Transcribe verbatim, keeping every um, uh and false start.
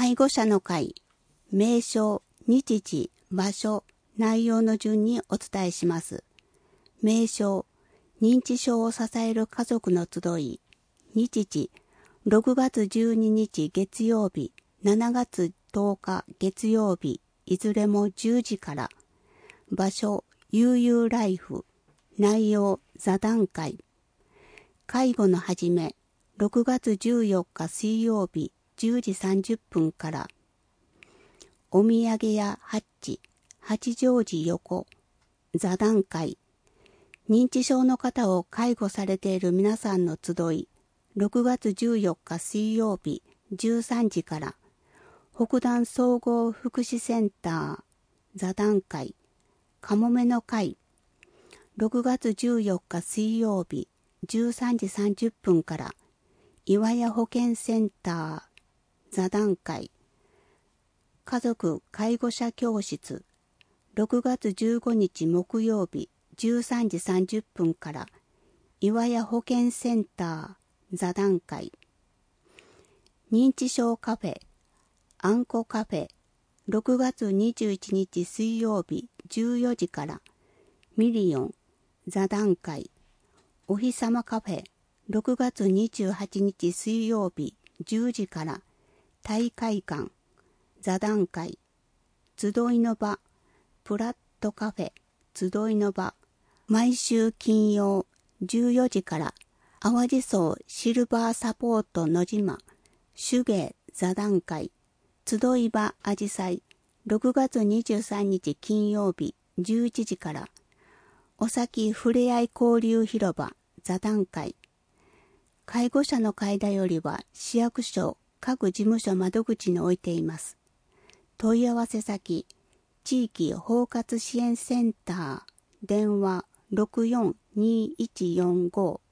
介護者の会、名称、日時、場所、内容の順にお伝えします。名称、認知症を支える家族の集い。日時、ろくがつじゅうににち月曜日、しちがつとおか月曜日、いずれもじゅうじから。場所、悠々ライフ。内容、座談会。介護の始め、ろくがつじゅうよっか水曜日、じゅうじさんじゅっぷんから。お土産やハッチ、八丈寺横。座談会。認知症の方を介護されている皆さんの集い、ろくがつじゅうよっか水曜日、じゅうさんじから。北段総合福祉センター、座談会。かもめの会。ろくがつじゅうよっか水曜日、じゅうさんじさんじゅっぷんから。岩屋保健センター、座談会。家族介護者教室。ろくがつじゅうごにち木曜日、じゅうさんじさんじゅっぷんから。岩屋保健センター、座談会。認知症カフェ、あんこカフェ。ろくがつにじゅういちにち水曜日、じゅうよじから。ミリオン、座談会。お日様カフェ。ろくがつにじゅうはちにち水曜日、じゅうじから。大会館、座談会。集いの場、プラットカフェ、集いの場。毎週金曜、じゅうよじから。淡路荘シルバーサポート野島、手芸座談会。集い場あじさい。ろくがつにじゅうさんにち金曜日、じゅういちじから。おさきふれあい交流広場、座談会。介護者の会だよりは市役所各事務所窓口に置いています。問い合わせ先、地域包括支援センター、電話ろくよんにいちよんご